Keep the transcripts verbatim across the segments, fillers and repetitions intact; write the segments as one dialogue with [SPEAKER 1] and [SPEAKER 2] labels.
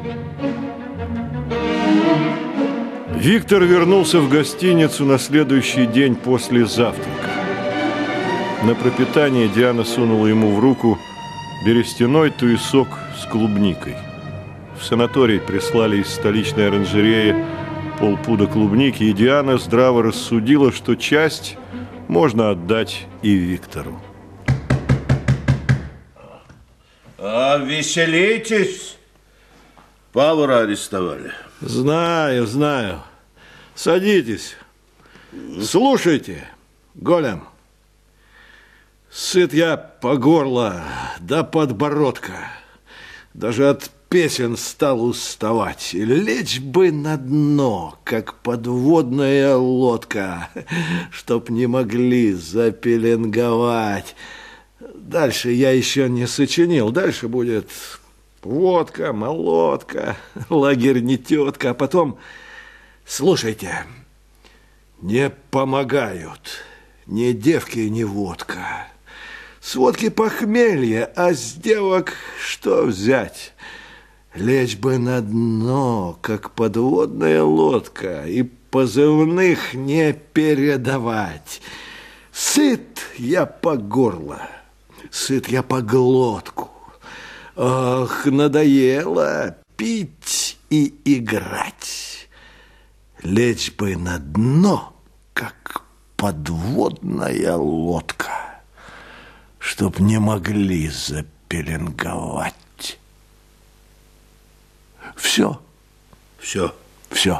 [SPEAKER 1] Виктор вернулся в гостиницу на следующий день после завтрака. На пропитание Диана сунула ему в руку берестяной туесок с клубникой. В санаторий прислали из столичной оранжереи полпуда клубники, и Диана здраво рассудила, что часть можно отдать и Виктору.
[SPEAKER 2] А, веселитесь. Павла арестовали.
[SPEAKER 1] Знаю, знаю. Садитесь. Слушайте, Голем. Сыт я по горло до подбородка. Даже от песен стал уставать. И лечь бы на дно, как подводная лодка, чтоб не могли запеленговать. Дальше я еще не сочинил. Дальше будет водка, молотка, лагерь не тетка. А потом, слушайте, не помогают ни девки, ни водка. С водки похмелье, а с девок что взять? Лечь бы на дно, как подводная лодка, и позывных не передавать. Сыт я по горло, сыт я по глотку. Ох, надоело пить и играть. Лечь бы на дно, как подводная лодка, чтоб не могли запеленговать. Все.
[SPEAKER 2] Все.
[SPEAKER 1] Все.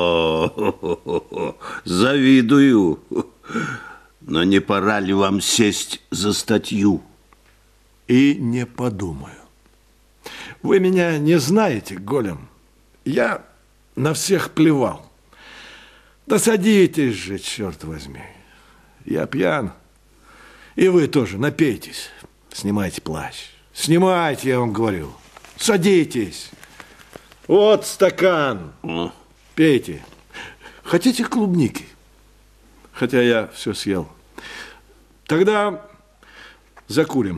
[SPEAKER 2] О, завидую. Но не пора ли вам сесть за статью?
[SPEAKER 1] И не подумаю. Вы меня не знаете, Голем. Я на всех плевал. Да садитесь же, черт возьми. Я пьян. И вы тоже напейтесь. Снимайте плащ. Снимайте, я вам говорю. Садитесь. Вот стакан.
[SPEAKER 2] Ну?
[SPEAKER 1] Пейте. Хотите клубники? Хотя я все съел. Тогда закурим.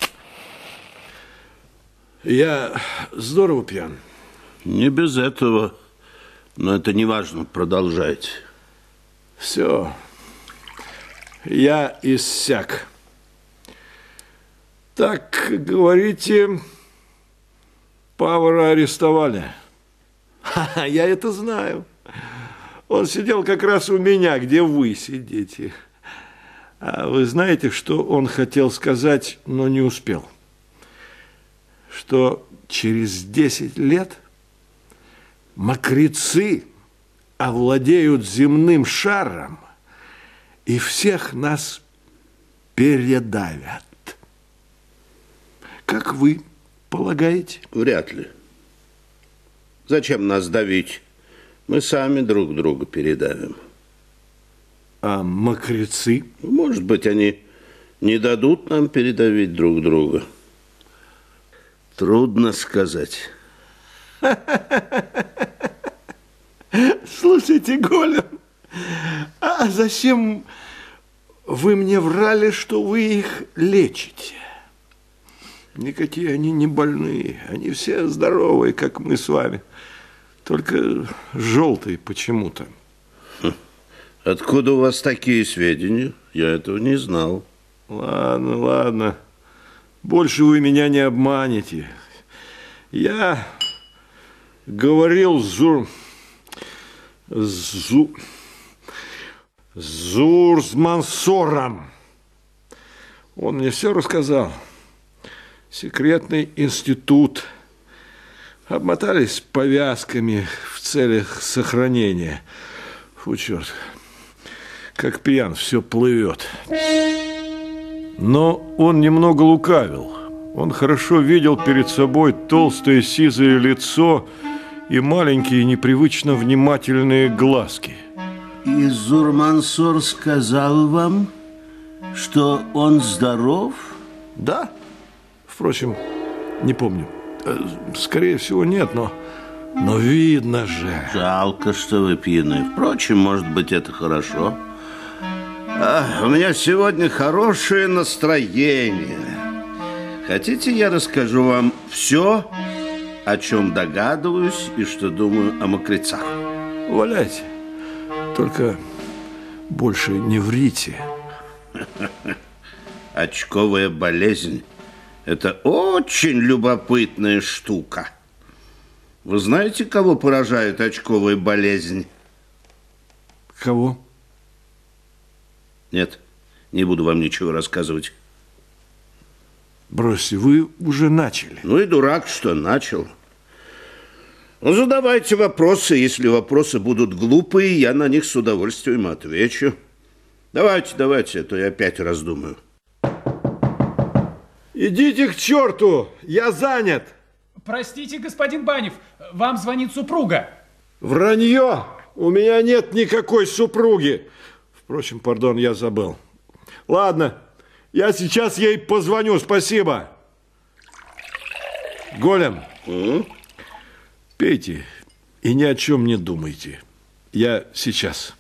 [SPEAKER 1] Я здорово пьян.
[SPEAKER 2] Не без этого. Но это не важно. Продолжайте.
[SPEAKER 1] Все. Я иссяк. Так, говорите, Павла арестовали. Ха-ха, я это знаю. Он сидел как раз у меня, где вы сидите. А вы знаете, что он хотел сказать, но не успел? Что через десять лет мокрецы овладеют земным шаром и всех нас передавят. Как вы полагаете?
[SPEAKER 2] Вряд ли. Зачем нас давить? Мы сами друг друга передавим.
[SPEAKER 1] А мокрецы?
[SPEAKER 2] Может быть, они не дадут нам передавить друг друга. Трудно сказать.
[SPEAKER 1] Слушайте, Голем, а зачем вы мне врали, что вы их лечите? Никакие они не больные, они все здоровые, как мы с вами. Только желтые почему-то.
[SPEAKER 2] Откуда у вас такие сведения? Я этого не знал.
[SPEAKER 1] Ладно, ладно. Больше вы меня не обманете. Я говорил Зур... Зу... Зурсмансором. Он мне все рассказал. Секретный институт. Обмотались повязками в целях сохранения. Фу, черт. Как пьян, все плывет. Но он немного лукавил. Он хорошо видел перед собой толстое сизое лицо и маленькие непривычно внимательные глазки.
[SPEAKER 2] И Зурмансор сказал вам, что он здоров?
[SPEAKER 1] Да. Впрочем, не помню. Скорее всего, нет, но, но видно же.
[SPEAKER 2] Жалко, что вы пьяны. Впрочем, может быть, это хорошо. А, у меня сегодня хорошее настроение. Хотите, я расскажу вам все, о чем догадываюсь и что думаю о мокрецах.
[SPEAKER 1] Валяйте. Только больше не врите.
[SPEAKER 2] Очковая болезнь – это очень любопытная штука. Вы знаете, кого поражает очковая болезнь?
[SPEAKER 1] Кого?
[SPEAKER 2] Нет, не буду вам ничего рассказывать.
[SPEAKER 1] Бросьте, вы уже начали.
[SPEAKER 2] Ну и дурак, что начал. Ну, задавайте вопросы. Если вопросы будут глупые, я на них с удовольствием отвечу. Давайте, давайте, а то я опять раздумаю.
[SPEAKER 1] Идите к черту, я занят.
[SPEAKER 3] Простите, господин Банев, вам звонит супруга.
[SPEAKER 1] Вранье! У меня нет никакой супруги. Впрочем, пардон, я забыл. Ладно, я сейчас ей позвоню, спасибо. Голем,
[SPEAKER 2] М?
[SPEAKER 1] пейте и ни о чем не думайте. Я сейчас.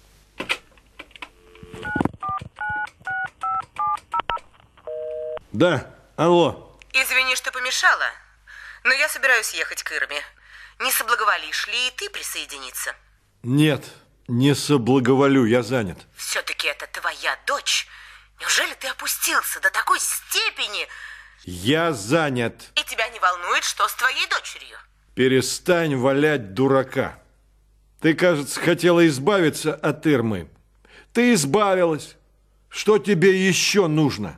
[SPEAKER 1] Да, алло.
[SPEAKER 4] Извини, что помешала, но я собираюсь ехать к Ирме. Не соблаговолишь ли и ты присоединиться?
[SPEAKER 1] Нет, не соблаговолю, я занят.
[SPEAKER 4] Все-таки это твоя дочь. Неужели ты опустился до такой степени?
[SPEAKER 1] Я занят.
[SPEAKER 4] И тебя не волнует, что с твоей дочерью?
[SPEAKER 1] Перестань валять дурака. Ты, кажется, хотела избавиться от Ирмы. Ты избавилась. Что тебе еще нужно?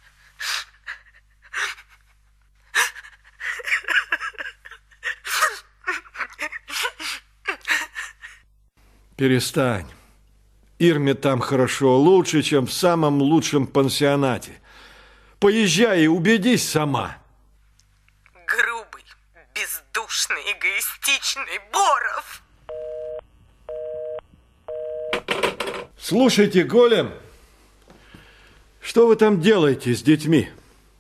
[SPEAKER 1] Перестань. Ирме там хорошо, лучше, чем в самом лучшем пансионате. Поезжай и убедись сама.
[SPEAKER 4] Грубый, бездушный, эгоистичный Боров.
[SPEAKER 1] Слушайте, Голем, что вы там делаете с детьми?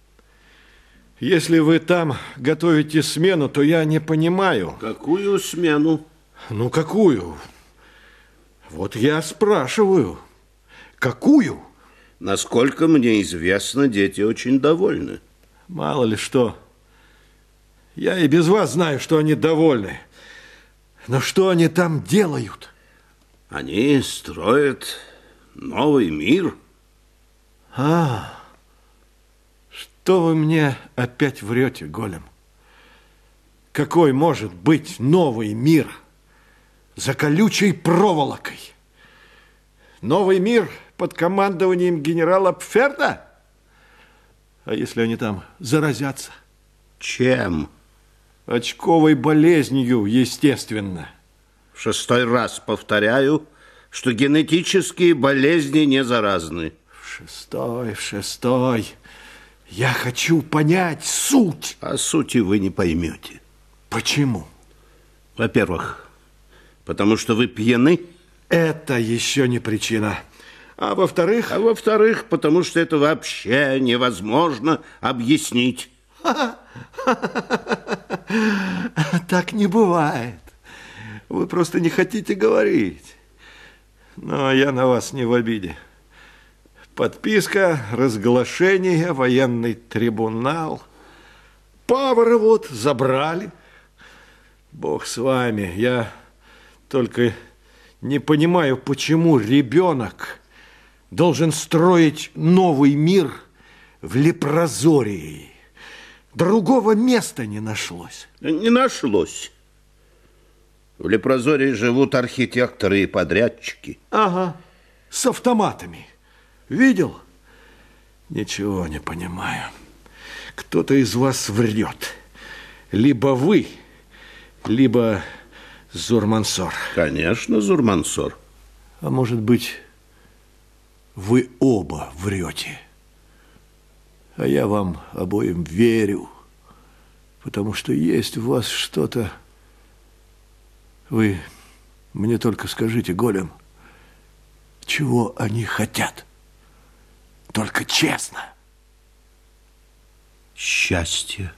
[SPEAKER 1] Если вы там готовите смену, то я не понимаю.
[SPEAKER 2] Какую смену?
[SPEAKER 1] Ну, какую? Вот я спрашиваю. Какую?
[SPEAKER 2] Насколько мне известно, дети очень довольны.
[SPEAKER 1] Мало ли что. Я и без вас знаю, что они довольны. Но что они там делают?
[SPEAKER 2] Они строят новый мир.
[SPEAKER 1] А, что вы мне опять врете, Голем? Какой может быть новый мир за колючей проволокой? Новый мир под командованием генерала Пферда? А если они там заразятся?
[SPEAKER 2] Чем?
[SPEAKER 1] Очковой болезнью, естественно.
[SPEAKER 2] В шестой раз повторяю, что генетические болезни не заразны.
[SPEAKER 1] В шестой, в шестой. Я хочу понять суть.
[SPEAKER 2] А сути вы не поймете.
[SPEAKER 1] Почему?
[SPEAKER 2] Во-первых, потому что вы пьяны.
[SPEAKER 1] Это еще не причина. А во-вторых...
[SPEAKER 2] А во-вторых, потому что это вообще невозможно объяснить.
[SPEAKER 1] Так не бывает. Вы просто не хотите говорить. Но я на вас не в обиде. Подписка, разглашение, военный трибунал. Павара вот забрали. Бог с вами. Я только не понимаю, почему ребенок должен строить новый мир в Лепрозории. Другого места не нашлось.
[SPEAKER 2] Не нашлось. В Лепрозории живут архитекторы и подрядчики.
[SPEAKER 1] Ага, с автоматами. Видел? Ничего не понимаю. Кто-то из вас врет. Либо вы, либо Зурмансор.
[SPEAKER 2] Конечно, Зурмансор.
[SPEAKER 1] А может быть, вы оба врете. А я вам обоим верю, потому что есть в вас что-то... Вы мне только скажите, Голем, чего они хотят? Только честно.
[SPEAKER 2] Счастье.